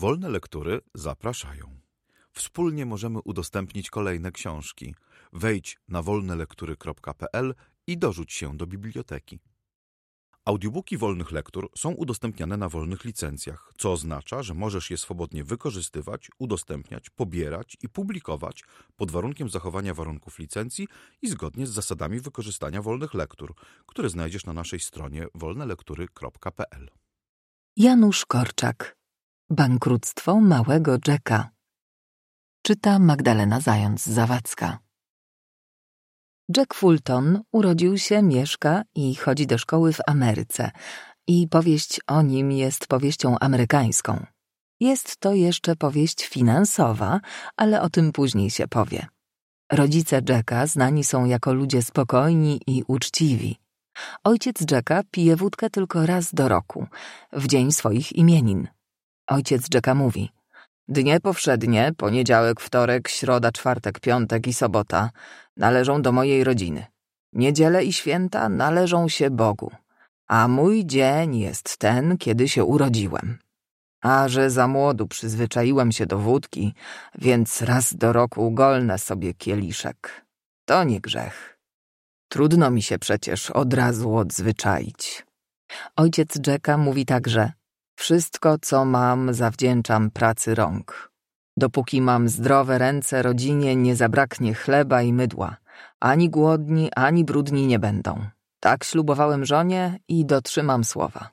Wolne Lektury zapraszają. Wspólnie możemy udostępnić kolejne książki. Wejdź na wolnelektury.pl i dorzuć się do biblioteki. Audiobooki Wolnych Lektur są udostępniane na wolnych licencjach, co oznacza, że możesz je swobodnie wykorzystywać, udostępniać, pobierać i publikować pod warunkiem zachowania warunków licencji i zgodnie z zasadami wykorzystania wolnych lektur, które znajdziesz na naszej stronie wolnelektury.pl. Janusz Korczak. Bankructwo małego Jacka. Czyta Magdalena Zając-Zawadzka. Jack Fulton urodził się, mieszka i chodzi do szkoły w Ameryce i powieść o nim jest powieścią amerykańską. Jest to jeszcze powieść finansowa, ale o tym później się powie. Rodzice Jacka znani są jako ludzie spokojni i uczciwi. Ojciec Jacka pije wódkę tylko raz do roku, w dzień swoich imienin. Ojciec Jacka mówi: dnie powszednie, poniedziałek, wtorek, środa, czwartek, piątek i sobota należą do mojej rodziny. Niedziele i święta należą się Bogu, a mój dzień jest ten, kiedy się urodziłem. A że za młodu przyzwyczaiłem się do wódki, więc raz do roku golnę sobie kieliszek. To nie grzech. Trudno mi się przecież od razu odzwyczaić. Ojciec Jacka mówi także: wszystko, co mam, zawdzięczam pracy rąk. Dopóki mam zdrowe ręce, rodzinie nie zabraknie chleba i mydła. Ani głodni, ani brudni nie będą. Tak ślubowałem żonie i dotrzymam słowa.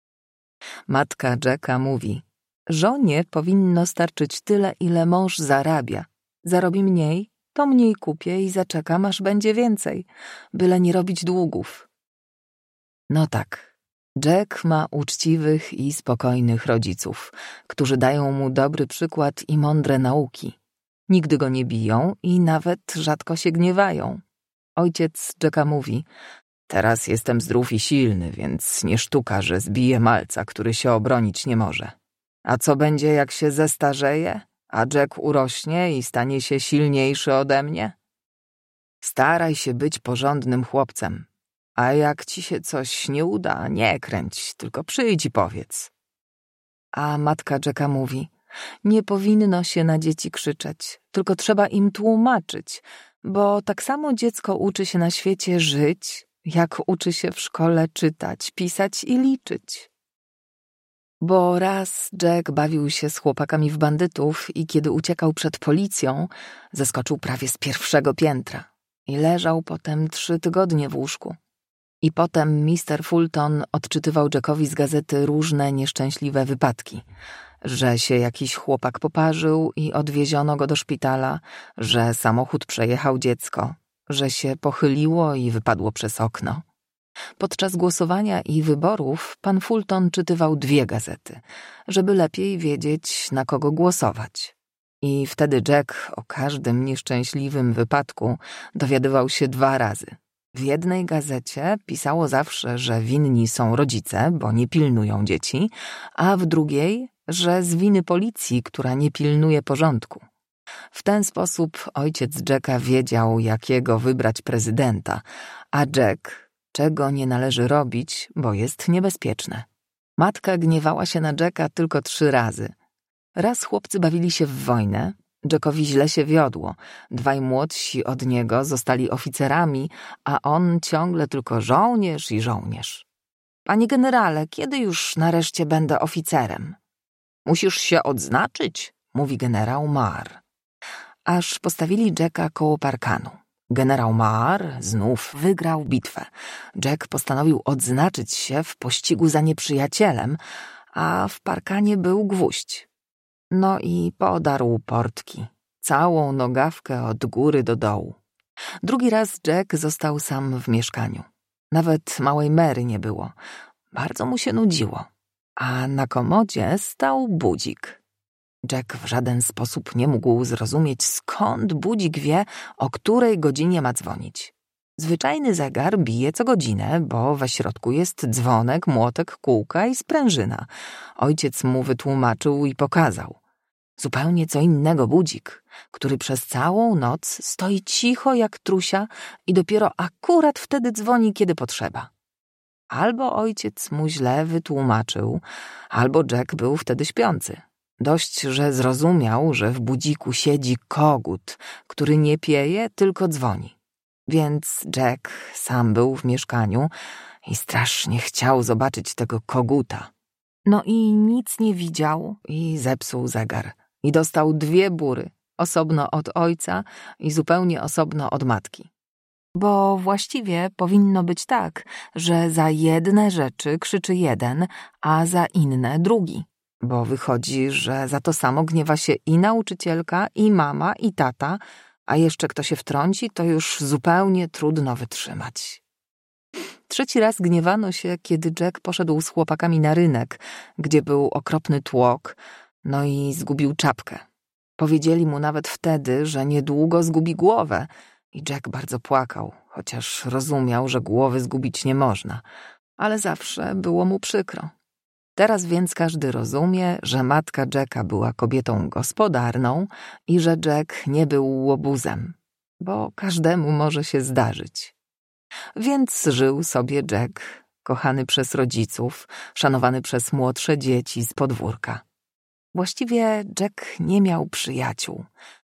Matka Jacka mówi: żonie powinno starczyć tyle, ile mąż zarabia. Zarobi mniej, to mniej kupię i zaczekam, aż będzie więcej, byle nie robić długów. No tak. Jack ma uczciwych i spokojnych rodziców, którzy dają mu dobry przykład i mądre nauki. Nigdy go nie biją i nawet rzadko się gniewają. Ojciec Jacka mówi: teraz jestem zdrów i silny, więc nie sztuka, że zbiję malca, który się obronić nie może. A co będzie, jak się zestarzeje, a Jack urośnie i stanie się silniejszy ode mnie? Staraj się być porządnym chłopcem. A jak ci się coś nie uda, nie kręć, tylko przyjdź i powiedz. A matka Jacka mówi: nie powinno się na dzieci krzyczeć, tylko trzeba im tłumaczyć, bo tak samo dziecko uczy się na świecie żyć, jak uczy się w szkole czytać, pisać i liczyć. Bo raz Jack bawił się z chłopakami w bandytów i kiedy uciekał przed policją, zeskoczył prawie z pierwszego piętra i leżał potem 3 tygodnie w łóżku. I potem Mr. Fulton odczytywał Jackowi z gazety różne nieszczęśliwe wypadki, że się jakiś chłopak poparzył i odwieziono go do szpitala, że samochód przejechał dziecko, że się pochyliło i wypadło przez okno. Podczas głosowania i wyborów pan Fulton czytywał 2 gazety, żeby lepiej wiedzieć, na kogo głosować. I wtedy Jack o każdym nieszczęśliwym wypadku dowiadywał się 2 razy. W jednej gazecie pisało zawsze, że winni są rodzice, bo nie pilnują dzieci, a w drugiej, że z winy policji, która nie pilnuje porządku. W ten sposób ojciec Jacka wiedział, jakiego wybrać prezydenta, a Jack, czego nie należy robić, bo jest niebezpieczne. Matka gniewała się na Jacka tylko 3 razy. Raz chłopcy bawili się w wojnę, Jackowi źle się wiodło. 2 młodsi od niego zostali oficerami, a on ciągle tylko żołnierz i żołnierz. Panie generale, kiedy już nareszcie będę oficerem? Musisz się odznaczyć, mówi generał Marr. Aż postawili Jacka koło parkanu. Generał Marr znów wygrał bitwę. Jack postanowił odznaczyć się w pościgu za nieprzyjacielem, a w parkanie był gwóźdź. No i podarł portki, całą nogawkę od góry do dołu. Drugi raz Jack został sam w mieszkaniu. Nawet małej Mary nie było. Bardzo mu się nudziło. A na komodzie stał budzik. Jack w żaden sposób nie mógł zrozumieć, skąd budzik wie, o której godzinie ma dzwonić. Zwyczajny zegar bije co godzinę, bo we środku jest dzwonek, młotek, kółka i sprężyna. Ojciec mu wytłumaczył i pokazał. Zupełnie co innego budzik, który przez całą noc stoi cicho jak trusia i dopiero akurat wtedy dzwoni, kiedy potrzeba. Albo ojciec mu źle wytłumaczył, albo Jack był wtedy śpiący. Dość, że zrozumiał, że w budziku siedzi kogut, który nie pieje, tylko dzwoni. Więc Jack sam był w mieszkaniu i strasznie chciał zobaczyć tego koguta. No i nic nie widział i zepsuł zegar. I dostał 2 bury, osobno od ojca i zupełnie osobno od matki. Bo właściwie powinno być tak, że za jedne rzeczy krzyczy jeden, a za inne drugi. Bo wychodzi, że za to samo gniewa się i nauczycielka, i mama, i tata, a jeszcze kto się wtrąci, to już zupełnie trudno wytrzymać. 3. raz gniewano się, kiedy Jack poszedł z chłopakami na rynek, gdzie był okropny tłok, no i zgubił czapkę. Powiedzieli mu nawet wtedy, że niedługo zgubi głowę i Jack bardzo płakał, chociaż rozumiał, że głowy zgubić nie można, ale zawsze było mu przykro. Teraz więc każdy rozumie, że matka Jacka była kobietą gospodarną i że Jack nie był łobuzem, bo każdemu może się zdarzyć. Więc żył sobie Jack, kochany przez rodziców, szanowany przez młodsze dzieci z podwórka. Właściwie Jack nie miał przyjaciół,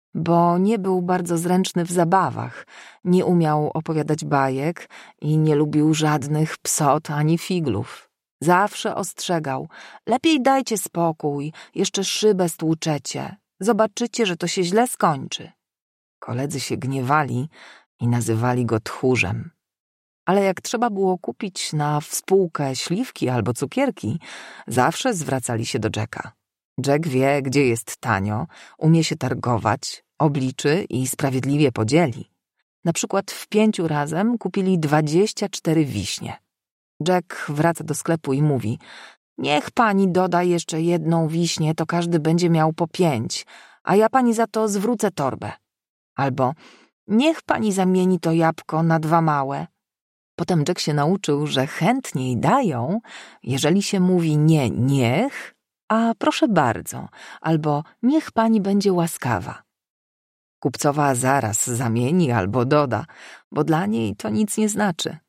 bo nie był bardzo zręczny w zabawach, nie umiał opowiadać bajek i nie lubił żadnych psot ani figlów. Zawsze ostrzegał: lepiej dajcie spokój, jeszcze szybę stłuczecie, zobaczycie, że to się źle skończy. Koledzy się gniewali i nazywali go tchórzem. Ale jak trzeba było kupić na współkę śliwki albo cukierki, zawsze zwracali się do Jacka. Jack wie, gdzie jest tanio, umie się targować, obliczy i sprawiedliwie podzieli. Na przykład w 5 razem kupili 24 wiśnie. Jack wraca do sklepu i mówi: niech pani doda jeszcze 1 wiśnię, to każdy będzie miał po 5, a ja pani za to zwrócę torbę. Albo: niech pani zamieni to jabłko na 2 małe. Potem Jack się nauczył, że chętniej dają, jeżeli się mówi nie niech, a proszę bardzo, albo niech pani będzie łaskawa. Kupcowa zaraz zamieni albo doda, bo dla niej to nic nie znaczy.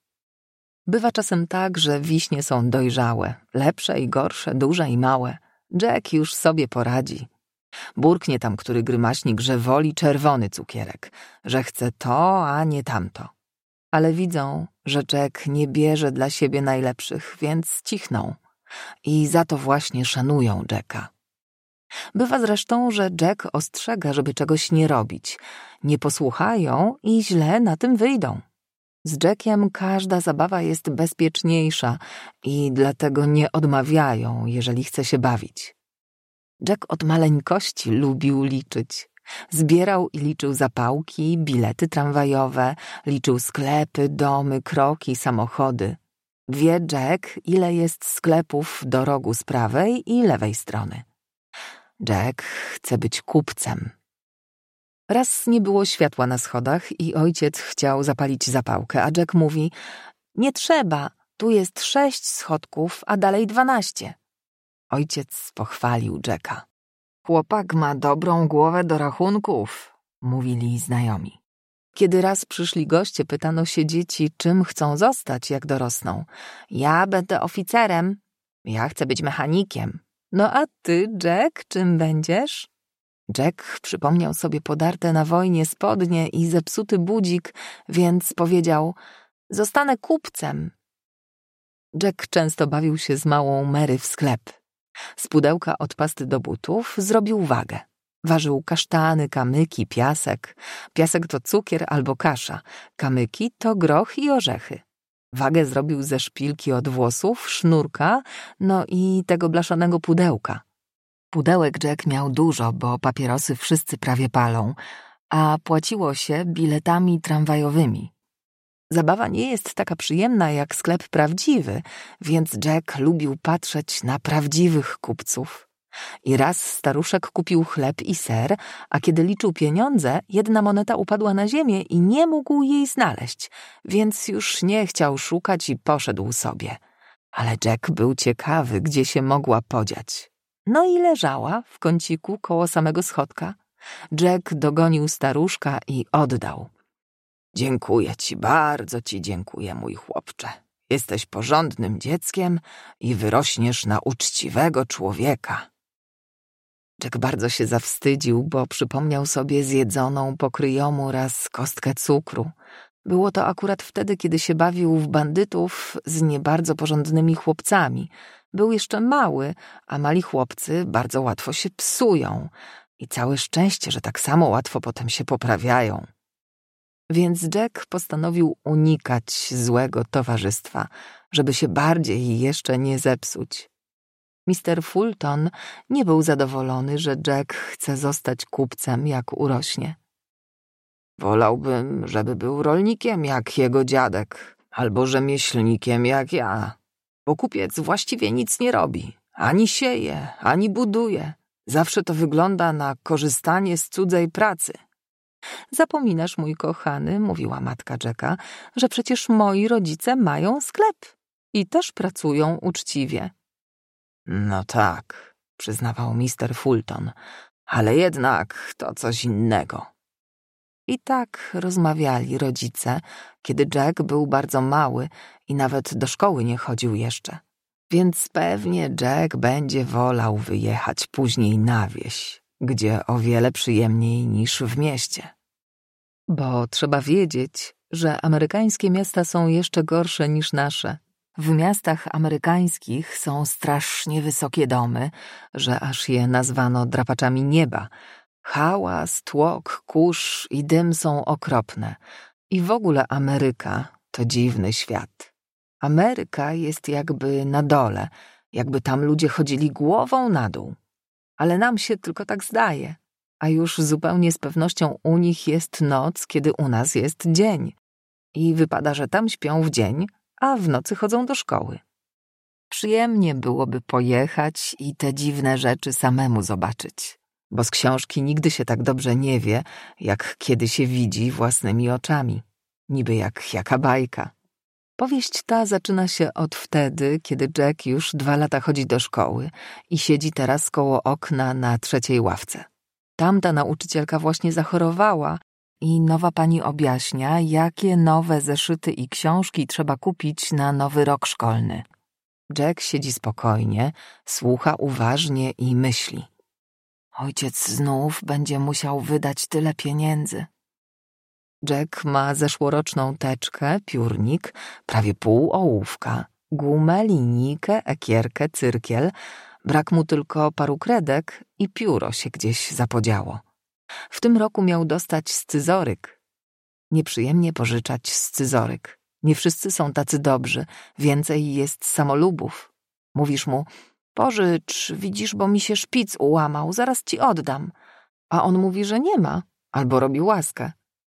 Bywa czasem tak, że wiśnie są dojrzałe, lepsze i gorsze, duże i małe. Jack już sobie poradzi. Burknie tam który grymaśnik, że woli czerwony cukierek, że chce to, a nie tamto. Ale widzą, że Jack nie bierze dla siebie najlepszych, więc cichną. I za to właśnie szanują Jacka. Bywa zresztą, że Jack ostrzega, żeby czegoś nie robić. Nie posłuchają i źle na tym wyjdą. Z Jackiem każda zabawa jest bezpieczniejsza i dlatego nie odmawiają, jeżeli chce się bawić. Jack od maleńkości lubił liczyć. Zbierał i liczył zapałki, bilety tramwajowe, liczył sklepy, domy, kroki, samochody. Wie Jack, ile jest sklepów do rogu z prawej i lewej strony. Jack chce być kupcem. Raz nie było światła na schodach i ojciec chciał zapalić zapałkę, a Jack mówi: nie trzeba, tu jest 6 schodków, a dalej 12. Ojciec pochwalił Jacka. Chłopak ma dobrą głowę do rachunków, mówili znajomi. Kiedy raz przyszli goście, pytano się dzieci, czym chcą zostać, jak dorosną. Ja będę oficerem, ja chcę być mechanikiem. No a ty, Jack, czym będziesz? Jack przypomniał sobie podarte na wojnie spodnie i zepsuty budzik, więc powiedział: zostanę kupcem. Jack często bawił się z małą Mary w sklep. Z pudełka od pasty do butów zrobił wagę. Ważył kasztany, kamyki, piasek. Piasek to cukier albo kasza. Kamyki to groch i orzechy. Wagę zrobił ze szpilki od włosów, sznurka, no i tego blaszanego pudełka. Pudełek Jack miał dużo, bo papierosy wszyscy prawie palą, a płaciło się biletami tramwajowymi. Zabawa nie jest taka przyjemna jak sklep prawdziwy, więc Jack lubił patrzeć na prawdziwych kupców. I raz staruszek kupił chleb i ser, a kiedy liczył pieniądze, 1 moneta upadła na ziemię i nie mógł jej znaleźć, więc już nie chciał szukać i poszedł sobie. Ale Jack był ciekawy, gdzie się mogła podziać. No i leżała w kąciku koło samego schodka. Jack dogonił staruszka i oddał. Dziękuję ci, bardzo ci dziękuję, mój chłopcze. Jesteś porządnym dzieckiem i wyrośniesz na uczciwego człowieka. Jack bardzo się zawstydził, bo przypomniał sobie zjedzoną po kryjomu raz kostkę cukru. Było to akurat wtedy, kiedy się bawił w bandytów z nie bardzo porządnymi chłopcami. Był jeszcze mały, a mali chłopcy bardzo łatwo się psują. I całe szczęście, że tak samo łatwo potem się poprawiają. Więc Jack postanowił unikać złego towarzystwa, żeby się bardziej jeszcze nie zepsuć. Mister Fulton nie był zadowolony, że Jack chce zostać kupcem, jak urośnie. Wolałbym, żeby był rolnikiem jak jego dziadek, albo rzemieślnikiem jak ja, bo kupiec właściwie nic nie robi, ani sieje, ani buduje. Zawsze to wygląda na korzystanie z cudzej pracy. Zapominasz, mój kochany, mówiła matka Jacka, że przecież moi rodzice mają sklep i też pracują uczciwie. No tak, przyznawał mister Fulton, ale jednak to coś innego. I tak rozmawiali rodzice, kiedy Jack był bardzo mały i nawet do szkoły nie chodził jeszcze. Więc pewnie Jack będzie wolał wyjechać później na wieś, gdzie o wiele przyjemniej niż w mieście. Bo trzeba wiedzieć, że amerykańskie miasta są jeszcze gorsze niż nasze. W miastach amerykańskich są strasznie wysokie domy, że aż je nazwano drapaczami nieba. Hałas, tłok, kurz i dym są okropne. I w ogóle Ameryka to dziwny świat. Ameryka jest jakby na dole, jakby tam ludzie chodzili głową na dół. Ale nam się tylko tak zdaje, a już zupełnie z pewnością u nich jest noc, kiedy u nas jest dzień. I wypada, że tam śpią w dzień, a w nocy chodzą do szkoły. Przyjemnie byłoby pojechać i te dziwne rzeczy samemu zobaczyć, bo z książki nigdy się tak dobrze nie wie, jak kiedy się widzi własnymi oczami, niby jak jaka bajka. Powieść ta zaczyna się od wtedy, kiedy Jack już 2 lata chodzi do szkoły i siedzi teraz koło okna na 3. ławce. Tamta nauczycielka właśnie zachorowała i nowa pani objaśnia, jakie nowe zeszyty i książki trzeba kupić na nowy rok szkolny. Jack siedzi spokojnie, słucha uważnie i myśli. Ojciec znów będzie musiał wydać tyle pieniędzy. Jack ma zeszłoroczną teczkę, piórnik, prawie pół ołówka, gumę, linijkę, ekierkę, cyrkiel. Brak mu tylko paru kredek i pióro się gdzieś zapodziało. W tym roku miał dostać scyzoryk. Nieprzyjemnie pożyczać scyzoryk. Nie wszyscy są tacy dobrzy, więcej jest samolubów. Mówisz mu, pożycz, widzisz, bo mi się szpic ułamał, zaraz ci oddam. A on mówi, że nie ma, albo robi łaskę.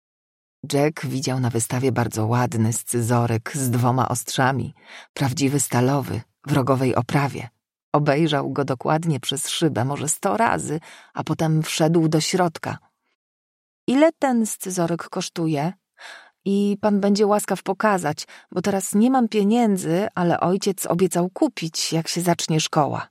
Jack widział na wystawie bardzo ładny scyzoryk z 2 ostrzami, prawdziwy stalowy, w rogowej oprawie. Obejrzał go dokładnie przez szybę, może 100 razy, a potem wszedł do środka. Ile ten scyzoryk kosztuje? I pan będzie łaskaw pokazać, bo teraz nie mam pieniędzy, ale ojciec obiecał kupić, jak się zacznie szkoła.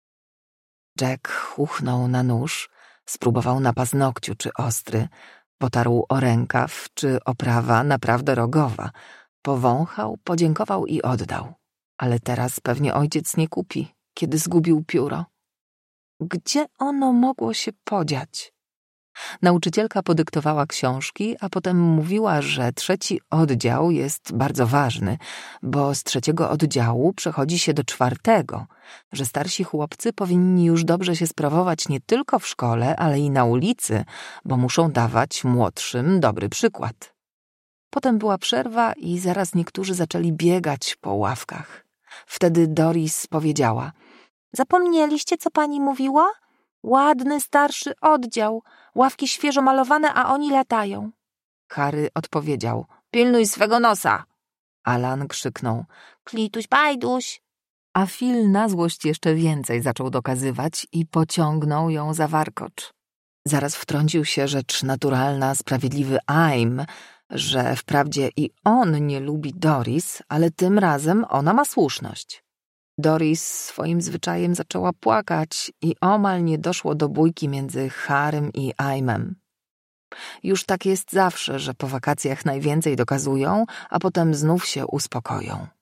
Jack chuchnął na nóż, spróbował na paznokciu, czy ostry, potarł o rękaw, czy oprawa naprawdę rogowa. Powąchał, podziękował i oddał. Ale teraz pewnie ojciec nie kupi, kiedy zgubił pióro. Gdzie ono mogło się podziać? Nauczycielka podyktowała książki, a potem mówiła, że 3. oddział jest bardzo ważny, bo z 3. oddziału przechodzi się do 4., że starsi chłopcy powinni już dobrze się sprawować nie tylko w szkole, ale i na ulicy, bo muszą dawać młodszym dobry przykład. Potem była przerwa i zaraz niektórzy zaczęli biegać po ławkach. Wtedy Doris powiedziała: zapomnieliście, co pani mówiła? Ładny, starszy oddział, ławki świeżo malowane, a oni latają. Harry odpowiedział: pilnuj swego nosa. Alan krzyknął: klituś, bajduś. A Phil na złość jeszcze więcej zaczął dokazywać i pociągnął ją za warkocz. Zaraz wtrącił się rzecz naturalna, sprawiedliwy Aim, że wprawdzie i on nie lubi Doris, ale tym razem ona ma słuszność. Doris swoim zwyczajem zaczęła płakać i omal nie doszło do bójki między Harrym i Aimem. Już tak jest zawsze, że po wakacjach najwięcej dokazują, a potem znów się uspokoją.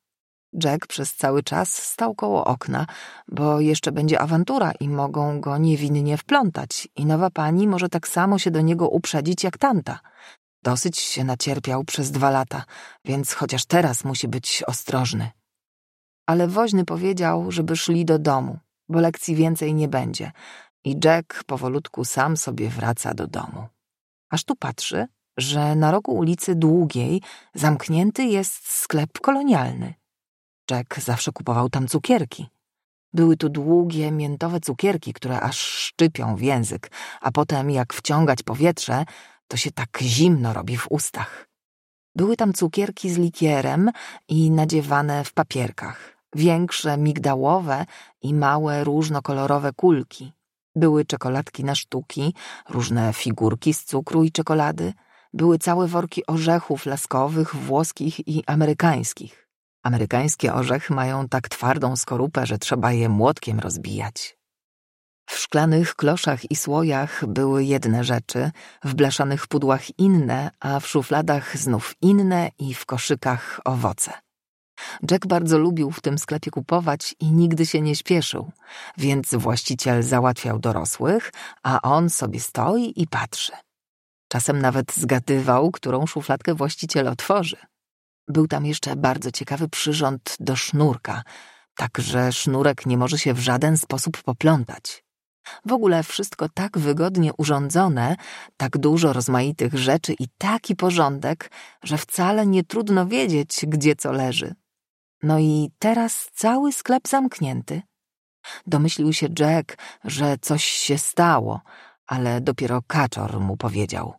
Jack przez cały czas stał koło okna, bo jeszcze będzie awantura i mogą go niewinnie wplątać i nowa pani może tak samo się do niego uprzedzić jak tamta. Dosyć się nacierpiał przez 2 lata, więc chociaż teraz musi być ostrożny. Ale woźny powiedział, żeby szli do domu, bo lekcji więcej nie będzie i Jack powolutku sam sobie wraca do domu. Aż tu patrzy, że na rogu ulicy Długiej zamknięty jest sklep kolonialny. Jack zawsze kupował tam cukierki. Były tu długie, miętowe cukierki, które aż szczypią w język, a potem jak wciągać powietrze, to się tak zimno robi w ustach. Były tam cukierki z likierem i nadziewane w papierkach. Większe, migdałowe i małe, różnokolorowe kulki. Były czekoladki na sztuki, różne figurki z cukru i czekolady. Były całe worki orzechów laskowych, włoskich i amerykańskich. Amerykańskie orzechy mają tak twardą skorupę, że trzeba je młotkiem rozbijać. W szklanych kloszach i słojach były jedne rzeczy, w blaszanych pudłach inne, a w szufladach znów inne i w koszykach owoce. Jack bardzo lubił w tym sklepie kupować i nigdy się nie śpieszył, więc właściciel załatwiał dorosłych, a on sobie stoi i patrzy. Czasem nawet zgadywał, którą szufladkę właściciel otworzy. Był tam jeszcze bardzo ciekawy przyrząd do sznurka, tak że sznurek nie może się w żaden sposób poplątać. W ogóle wszystko tak wygodnie urządzone, tak dużo rozmaitych rzeczy i taki porządek, że wcale nie trudno wiedzieć, gdzie co leży. No i teraz cały sklep zamknięty. Domyślił się Jack, że coś się stało, ale dopiero kaczor mu powiedział.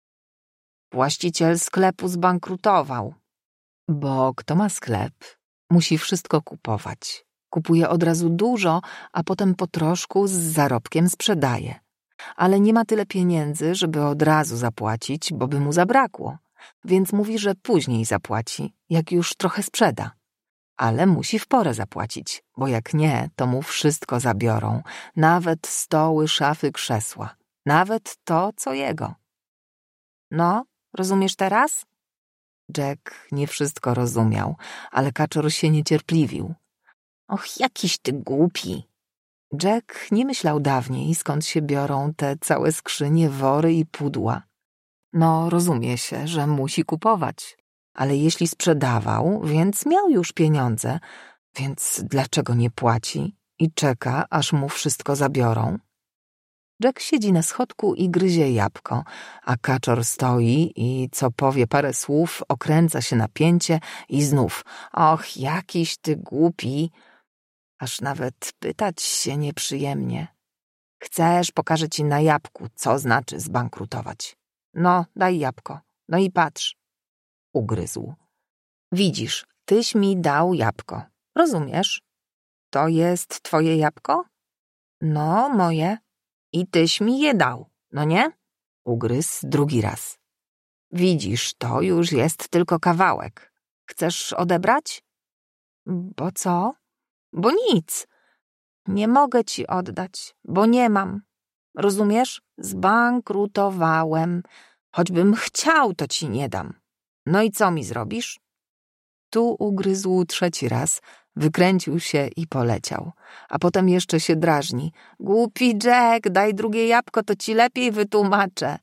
Właściciel sklepu zbankrutował. Bo kto ma sklep, musi wszystko kupować. Kupuje od razu dużo, a potem po troszku z zarobkiem sprzedaje. Ale nie ma tyle pieniędzy, żeby od razu zapłacić, bo by mu zabrakło. Więc mówi, że później zapłaci, jak już trochę sprzeda. Ale musi w porę zapłacić, bo jak nie, to mu wszystko zabiorą. Nawet stoły, szafy, krzesła. Nawet to, co jego. No, rozumiesz teraz? Jack nie wszystko rozumiał, ale kaczor się niecierpliwił. Och, jakiś ty głupi. Jack nie myślał dawniej, skąd się biorą te całe skrzynie, wory i pudła. No, rozumie się, że musi kupować. Ale jeśli sprzedawał, więc miał już pieniądze, więc dlaczego nie płaci i czeka, aż mu wszystko zabiorą? Jack siedzi na schodku i gryzie jabłko, a kaczor stoi i co powie parę słów, okręca się na pięcie i znów och, jakiś ty głupi, aż nawet pytać się nieprzyjemnie. Chcesz, pokażę ci na jabłku, co znaczy zbankrutować. No, daj jabłko, no i patrz. Ugryzł. Widzisz, tyś mi dał jabłko, rozumiesz? To jest twoje jabłko? No, moje. I tyś mi je dał, no nie? Ugryzł drugi raz. Widzisz, to już jest tylko kawałek. Chcesz odebrać? Bo co? Bo nic. Nie mogę ci oddać, bo nie mam. Rozumiesz? Zbankrutowałem. Choćbym chciał, to ci nie dam. No i co mi zrobisz? Tu ugryzł trzeci raz, wykręcił się i poleciał. A potem jeszcze się drażni. Głupi Jack, daj drugie jabłko, to ci lepiej wytłumaczę.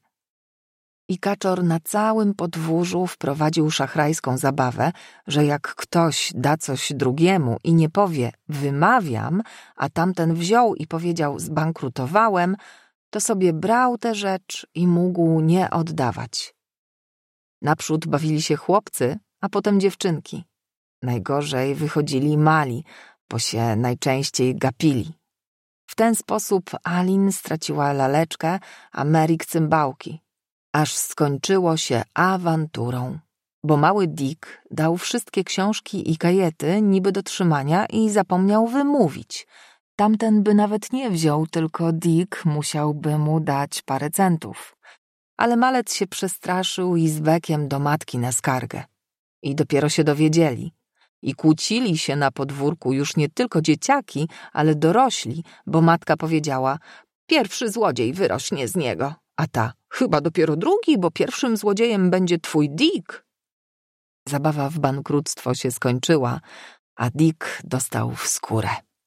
I kaczor na całym podwórzu wprowadził szachrajską zabawę, że jak ktoś da coś drugiemu i nie powie wymawiam, a tamten wziął i powiedział zbankrutowałem, to sobie brał tę rzecz i mógł nie oddawać. Naprzód bawili się chłopcy, a potem dziewczynki. Najgorzej wychodzili mali, bo się najczęściej gapili. W ten sposób Alin straciła laleczkę, a Merrick cymbałki. Aż skończyło się awanturą, bo mały Dick dał wszystkie książki i kajety niby do trzymania i zapomniał wymówić. Tamten by nawet nie wziął, tylko Dick musiałby mu dać parę centów. Ale malec się przestraszył i z bekiem do matki na skargę. I dopiero się dowiedzieli. I kłócili się na podwórku już nie tylko dzieciaki, ale dorośli, bo matka powiedziała: pierwszy złodziej wyrośnie z niego, a ta: chyba dopiero drugi, bo pierwszym złodziejem będzie twój Dick. Zabawa w bankructwo się skończyła, a Dick dostał w skórę.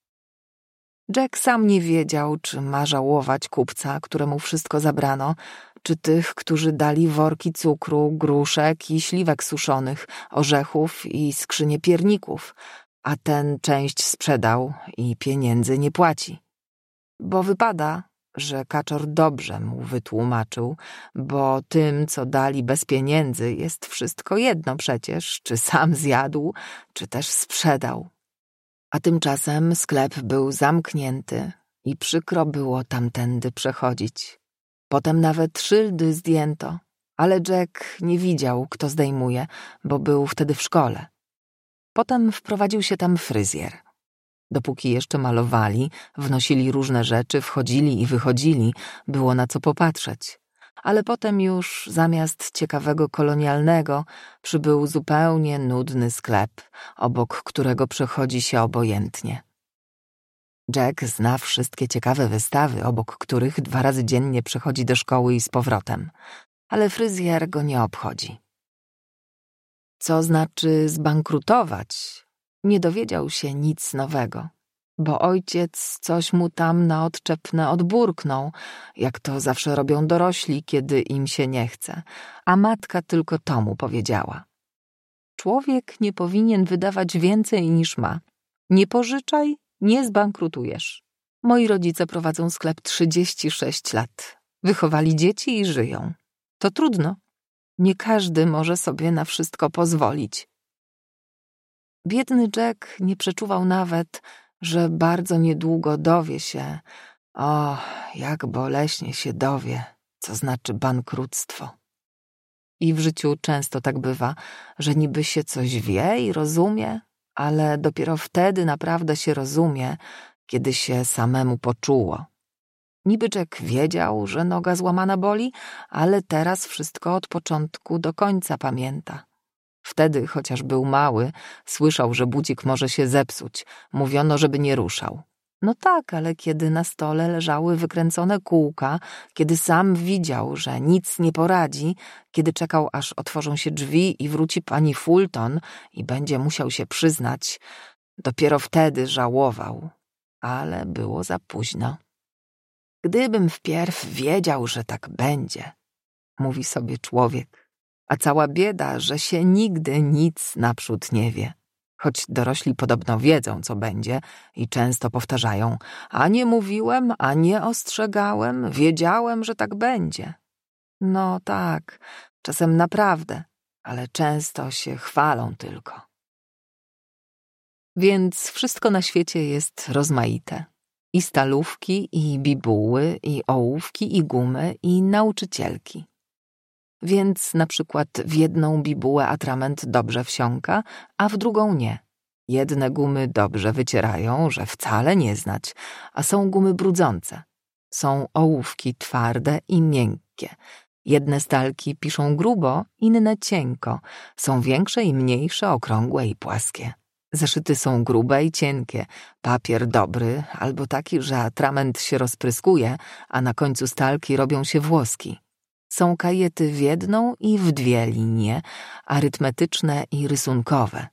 Jack sam nie wiedział, czy ma żałować kupca, któremu wszystko zabrano, czy tych, którzy dali worki cukru, gruszek i śliwek suszonych, orzechów i skrzynię pierników, a ten część sprzedał i pieniędzy nie płaci. Bo wypada, że kaczor dobrze mu wytłumaczył, bo tym, co dali bez pieniędzy, jest wszystko jedno przecież, czy sam zjadł, czy też sprzedał. A tymczasem sklep był zamknięty i przykro było tamtędy przechodzić. Potem nawet szyldy zdjęto, ale Jack nie widział, kto zdejmuje, bo był wtedy w szkole. Potem wprowadził się tam fryzjer. Dopóki jeszcze malowali, wnosili różne rzeczy, wchodzili i wychodzili, było na co popatrzeć. Ale potem już zamiast ciekawego kolonialnego przybył zupełnie nudny sklep, obok którego przechodzi się obojętnie. Jack zna wszystkie ciekawe wystawy, obok których 2 razy dziennie przechodzi do szkoły i z powrotem, ale fryzjer go nie obchodzi. Co znaczy zbankrutować? Nie dowiedział się nic nowego, bo ojciec coś mu tam na odczepne odburknął, jak to zawsze robią dorośli, kiedy im się nie chce, a matka tylko to mu powiedziała. Człowiek nie powinien wydawać więcej niż ma. Nie pożyczaj, nie zbankrutujesz. Moi rodzice prowadzą sklep 36 lat. Wychowali dzieci i żyją. To trudno. Nie każdy może sobie na wszystko pozwolić. Biedny Jack nie przeczuwał nawet, że bardzo niedługo dowie się, jak boleśnie się dowie, co znaczy bankructwo. I w życiu często tak bywa, że niby się coś wie i rozumie, ale dopiero wtedy naprawdę się rozumie, kiedy się samemu poczuło. Niby Jack wiedział, że noga złamana boli, ale teraz wszystko od początku do końca pamięta. Wtedy, chociaż był mały, słyszał, że budzik może się zepsuć. Mówiono, żeby nie ruszał. No tak, ale kiedy na stole leżały wykręcone kółka, kiedy sam widział, że nic nie poradzi, kiedy czekał, aż otworzą się drzwi i wróci pani Fulton i będzie musiał się przyznać, dopiero wtedy żałował. Ale było za późno. Gdybym wpierw wiedział, że tak będzie, mówi sobie człowiek. A cała bieda, że się nigdy nic naprzód nie wie. Choć dorośli podobno wiedzą, co będzie i często powtarzają, a nie mówiłem, a nie ostrzegałem, wiedziałem, że tak będzie. No tak, czasem naprawdę, ale często się chwalą tylko. Więc wszystko na świecie jest rozmaite. I stalówki, i bibuły, i ołówki, i gumy, i nauczycielki. Więc na przykład w jedną bibułę atrament dobrze wsiąka, a w drugą nie. Jedne gumy dobrze wycierają, że wcale nie znać, a są gumy brudzące. Są ołówki twarde i miękkie. Jedne stalki piszą grubo, inne cienko. Są większe i mniejsze, okrągłe i płaskie. Zeszyty są grube i cienkie, papier dobry, albo taki, że atrament się rozpryskuje, a na końcu stalki robią się włoski. Są kajety w jedną i w 2 linie, arytmetyczne i rysunkowe.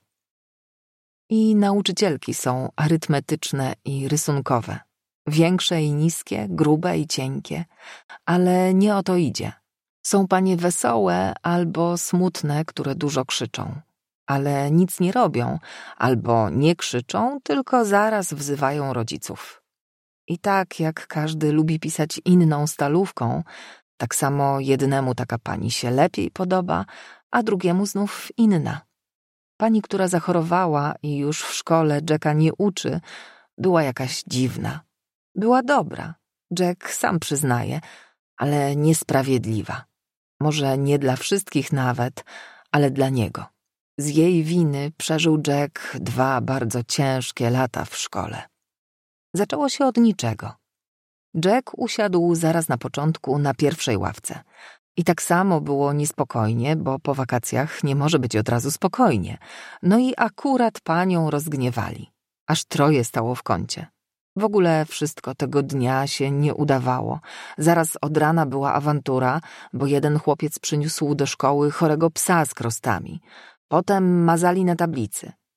I nauczycielki są arytmetyczne i rysunkowe. Większe i niskie, grube i cienkie, ale nie o to idzie. Są panie wesołe albo smutne, które dużo krzyczą. Ale nic nie robią, albo nie krzyczą, tylko zaraz wzywają rodziców. I tak jak każdy lubi pisać inną stalówką, tak samo jednemu taka pani się lepiej podoba, a drugiemu znów inna. Pani, która zachorowała i już w szkole Jacka nie uczy, była jakaś dziwna. Była dobra, Jack sam przyznaje, ale niesprawiedliwa. Może nie dla wszystkich nawet, ale dla niego. Z jej winy przeżył Jack 2 bardzo ciężkie lata w szkole. Zaczęło się od niczego. Jack usiadł zaraz na początku na pierwszej ławce. I tak samo było niespokojnie, bo po wakacjach nie może być od razu spokojnie. No i akurat panią rozgniewali. Aż 3 stało w kącie. W ogóle wszystko tego dnia się nie udawało. Zaraz od rana była awantura, bo jeden chłopiec przyniósł do szkoły chorego psa z krostami. Potem mazali na tablicy.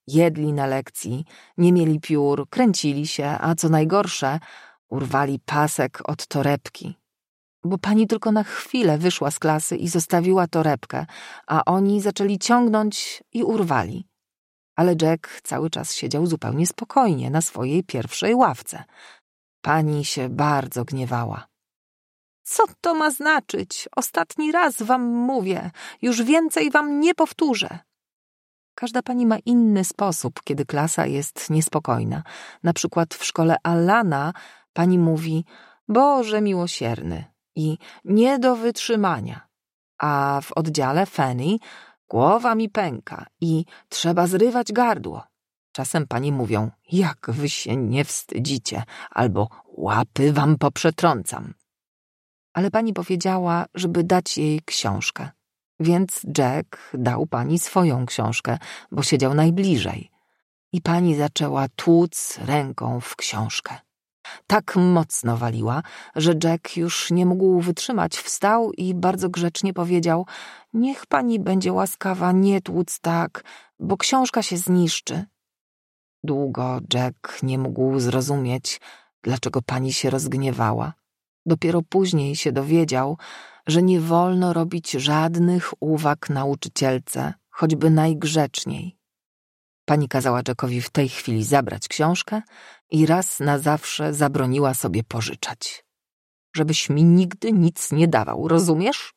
Jedli na lekcji, nie mieli piór, kręcili się, a co najgorsze, urwali pasek od torebki. Bo pani tylko na chwilę wyszła z klasy i zostawiła torebkę, a oni zaczęli ciągnąć i urwali. Ale Jack cały czas siedział zupełnie spokojnie na swojej pierwszej ławce. Pani się bardzo gniewała. Co to ma znaczyć? Ostatni raz wam mówię. Już więcej wam nie powtórzę. Każda pani ma inny sposób, kiedy klasa jest niespokojna. Na przykład w szkole Allana pani mówi: Boże miłosierny i nie do wytrzymania. A w oddziale Fanny: głowa mi pęka i trzeba zrywać gardło. Czasem pani mówią: jak wy się nie wstydzicie, albo łapy wam poprzetrącam. Ale pani powiedziała, żeby dać jej książkę. Więc Jack dał pani swoją książkę, bo siedział najbliżej. I pani zaczęła tłuc ręką w książkę. Tak mocno waliła, że Jack już nie mógł wytrzymać, wstał i bardzo grzecznie powiedział: niech pani będzie łaskawa, nie tłuc tak, bo książka się zniszczy. Długo Jack nie mógł zrozumieć, dlaczego pani się rozgniewała. Dopiero później się dowiedział, że nie wolno robić żadnych uwag nauczycielce, choćby najgrzeczniej. Pani kazała Jackowi w tej chwili zabrać książkę i raz na zawsze zabroniła sobie pożyczać. Żebyś mi nigdy nic nie dawał, rozumiesz?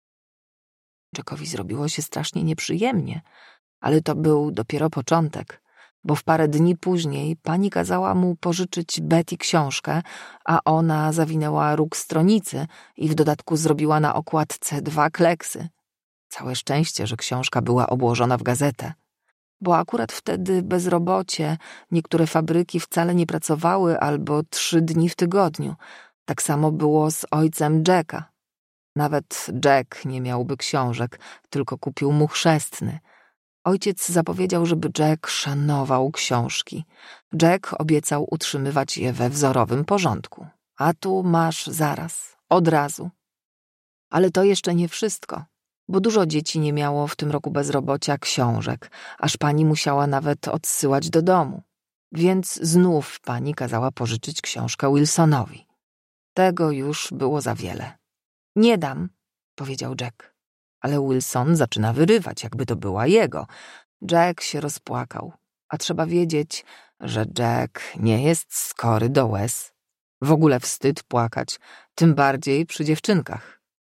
Jackowi zrobiło się strasznie nieprzyjemnie, ale to był dopiero początek, bo w parę dni później pani kazała mu pożyczyć Betty książkę, a ona zawinęła róg stronicy i w dodatku zrobiła na okładce 2 kleksy. Całe szczęście, że książka była obłożona w gazetę. Bo akurat wtedy bezrobocie, niektóre fabryki wcale nie pracowały albo 3 dni w tygodniu. Tak samo było z ojcem Jacka. Nawet Jack nie miałby książek, tylko kupił mu chrzestny. Ojciec zapowiedział, żeby Jack szanował książki. Jack obiecał utrzymywać je we wzorowym porządku. A tu masz zaraz, od razu. Ale to jeszcze nie wszystko, bo dużo dzieci nie miało w tym roku bezrobocia książek, aż pani musiała nawet odsyłać do domu. Więc znów pani kazała pożyczyć książkę Wilsonowi. Tego już było za wiele. Nie dam, powiedział Jack. Ale Wilson zaczyna wyrywać, jakby to była jego. Jack się rozpłakał, a trzeba wiedzieć, że Jack nie jest skory do łez. W ogóle wstyd płakać, tym bardziej przy dziewczynkach.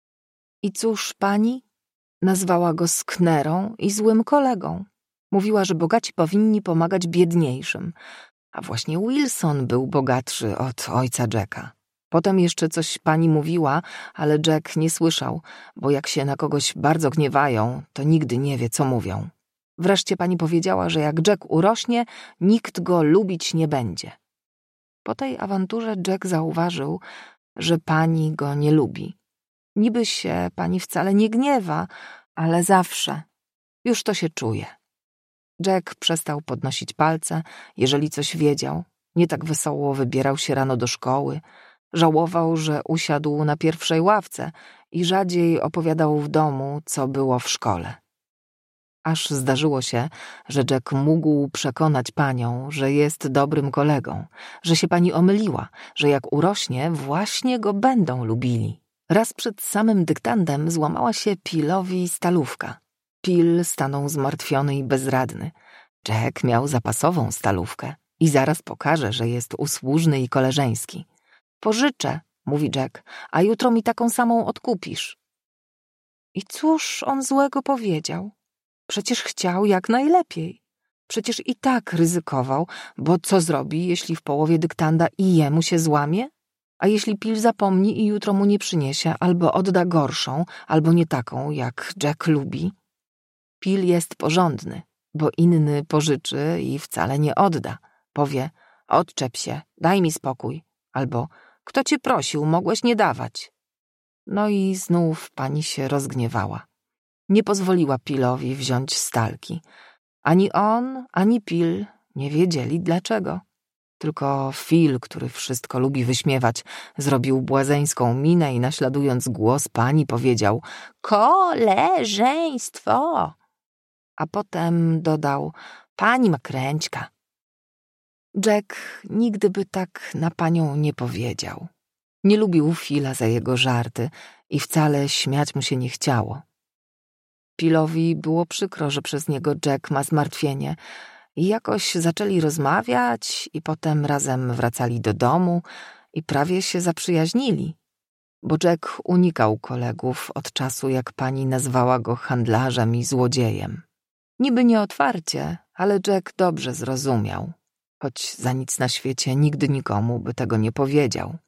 I cóż pani? Nazwała go sknerą i złym kolegą. Mówiła, że bogaci powinni pomagać biedniejszym, a właśnie Wilson był bogatszy od ojca Jacka. Potem jeszcze coś pani mówiła, ale Jack nie słyszał, bo jak się na kogoś bardzo gniewają, to nigdy nie wie, co mówią. Wreszcie pani powiedziała, że jak Jack urośnie, nikt go lubić nie będzie. Po tej awanturze Jack zauważył, że pani go nie lubi. Niby się pani wcale nie gniewa, ale zawsze. Już to się czuje. Jack przestał podnosić palce, jeżeli coś wiedział. Nie tak wesoło wybierał się rano do szkoły. Żałował, że usiadł na pierwszej ławce i rzadziej opowiadał w domu, co było w szkole. Aż zdarzyło się, że Jack mógł przekonać panią, że jest dobrym kolegą, że się pani omyliła, że jak urośnie, właśnie go będą lubili. Raz przed samym dyktandem złamała się Pilowi stalówka. Pil stanął zmartwiony i bezradny. Jack miał zapasową stalówkę i zaraz pokaże, że jest usłużny i koleżeński. Pożyczę, mówi Jack, a jutro mi taką samą odkupisz. I cóż on złego powiedział? Przecież chciał jak najlepiej. Przecież i tak ryzykował, bo co zrobi, jeśli w połowie dyktanda i jemu się złamie? A jeśli Pil zapomni i jutro mu nie przyniesie, albo odda gorszą, albo nie taką, jak Jack lubi? Pil jest porządny, bo inny pożyczy i wcale nie odda. Powie: odczep się, daj mi spokój. Albo: kto cię prosił, mogłeś nie dawać. No i znów pani się rozgniewała. Nie pozwoliła Pilowi wziąć stalki. Ani on, ani Pil nie wiedzieli dlaczego. Tylko Phil, który wszystko lubi wyśmiewać, zrobił błazeńską minę i naśladując głos pani powiedział: koleżeństwo. A potem dodał: Pani ma kręćka. Jack nigdy by tak na panią nie powiedział. Nie lubił Phila za jego żarty i wcale śmiać mu się nie chciało. Philowi było przykro, że przez niego Jack ma zmartwienie i jakoś zaczęli rozmawiać i potem razem wracali do domu i prawie się zaprzyjaźnili, bo Jack unikał kolegów od czasu, jak pani nazwała go handlarzem i złodziejem. Niby nieotwarcie, ale Jack dobrze zrozumiał, choć za nic na świecie nigdy nikomu by tego nie powiedział.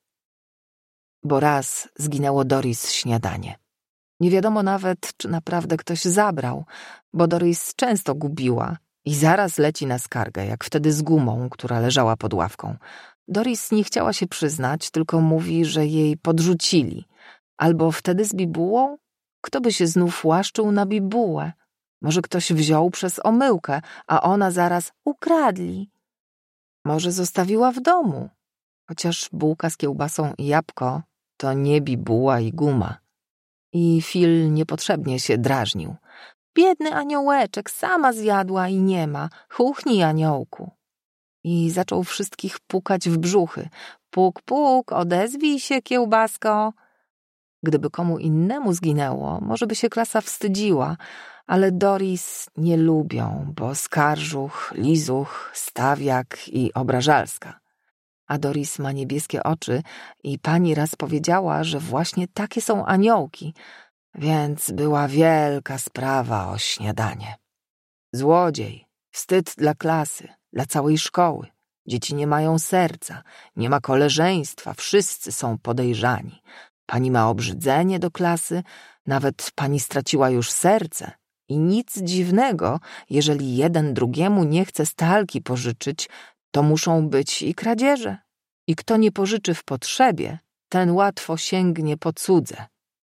Bo raz zginęło Doris śniadanie. Nie wiadomo nawet, czy naprawdę ktoś zabrał, bo Doris często gubiła i zaraz leci na skargę, jak wtedy z gumą, która leżała pod ławką. Doris nie chciała się przyznać, tylko mówi, że jej podrzucili. Albo wtedy z bibułą? Kto by się znów łaszczył na bibułę? Może ktoś wziął przez omyłkę, a ona zaraz ukradli. Może zostawiła w domu, chociaż bułka z kiełbasą i jabłko to nie bibuła i guma. I Phil niepotrzebnie się drażnił. Biedny aniołeczek, sama zjadła i nie ma. Chuchnij, aniołku. I zaczął wszystkich pukać w brzuchy. Puk, puk, odezwij się, kiełbasko. Gdyby komu innemu zginęło, może by się klasa wstydziła, ale Doris nie lubią, bo skarżuch, lizuch, stawiak i obrażalska. A Doris ma niebieskie oczy i pani raz powiedziała, że właśnie takie są aniołki, więc była wielka sprawa o śniadanie. Złodziej, wstyd dla klasy, dla całej szkoły. Dzieci nie mają serca, nie ma koleżeństwa, wszyscy są podejrzani. Pani ma obrzydzenie do klasy, nawet pani straciła już serce. I nic dziwnego, jeżeli jeden drugiemu nie chce stalki pożyczyć, to muszą być i kradzieże. I kto nie pożyczy w potrzebie, ten łatwo sięgnie po cudze.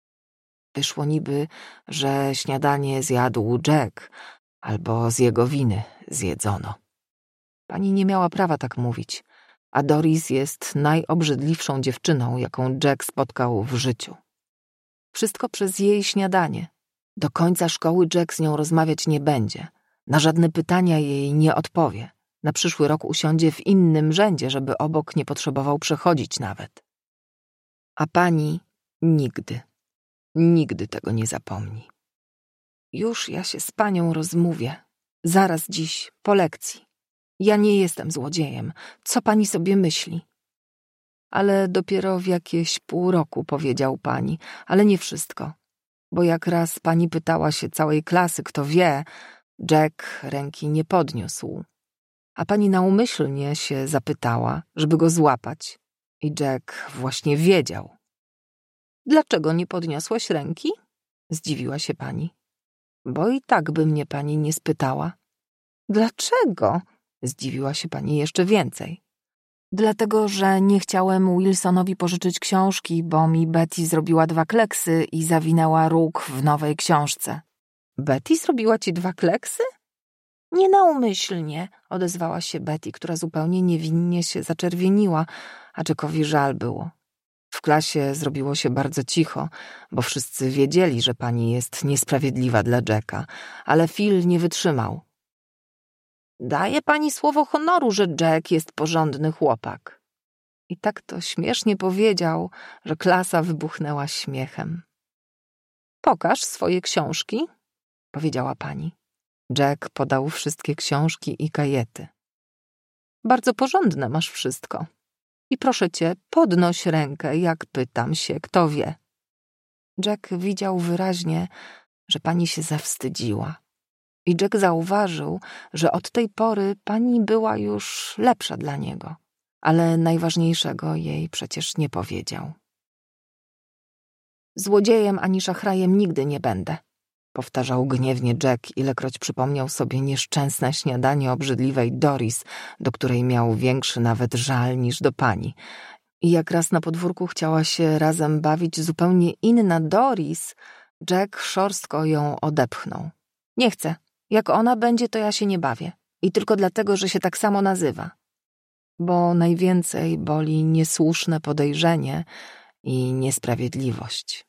Wyszło niby, że śniadanie zjadł Jack, albo z jego winy zjedzono. Pani nie miała prawa tak mówić, a Doris jest najobrzydliwszą dziewczyną, jaką Jack spotkał w życiu. Wszystko przez jej śniadanie. Do końca szkoły Jack z nią rozmawiać nie będzie. Na żadne pytania jej nie odpowie. Na przyszły rok usiądzie w innym rzędzie, żeby obok nie potrzebował przechodzić nawet. A pani nigdy tego nie zapomni. Już ja się z panią rozmówię. Zaraz dziś, po lekcji. Ja nie jestem złodziejem. Co pani sobie myśli? Ale dopiero w jakieś pół roku, powiedział pani, ale nie wszystko. Bo jak raz pani pytała się całej klasy, kto wie, Jack ręki nie podniósł. A pani naumyślnie się zapytała, żeby go złapać. I Jack właśnie wiedział. Dlaczego nie podniosłaś ręki? Zdziwiła się pani. Bo i tak by mnie pani nie spytała. Dlaczego? Zdziwiła się pani jeszcze więcej. Dlatego, że nie chciałem Wilsonowi pożyczyć książki, bo mi Betty zrobiła 2 kleksy i zawinęła róg w nowej książce. Betty zrobiła ci 2 kleksy? Nienaumyślnie, odezwała się Betty, która zupełnie niewinnie się zaczerwieniła, a Jackowi żal było. W klasie zrobiło się bardzo cicho, bo wszyscy wiedzieli, że pani jest niesprawiedliwa dla Jacka, ale Phil nie wytrzymał. Daje pani słowo honoru, że Jack jest porządny chłopak. I tak to śmiesznie powiedział, że klasa wybuchnęła śmiechem. Pokaż swoje książki, powiedziała pani. Jack podał wszystkie książki i kajety. Bardzo porządne masz wszystko. I proszę cię, podnoś rękę, jak pytam się, kto wie. Jack widział wyraźnie, że pani się zawstydziła. I Jack zauważył, że od tej pory pani była już lepsza dla niego, ale najważniejszego jej przecież nie powiedział. Złodziejem ani szachrajem nigdy nie będę, powtarzał gniewnie Jack, ilekroć przypomniał sobie nieszczęsne śniadanie obrzydliwej Doris, do której miał większy nawet żal niż do pani. I jak raz na podwórku chciała się razem bawić zupełnie inna Doris, Jack szorstko ją odepchnął. Nie chcę. Jak ona będzie, to ja się nie bawię. I tylko dlatego, że się tak samo nazywa. Bo najwięcej boli niesłuszne podejrzenie i niesprawiedliwość.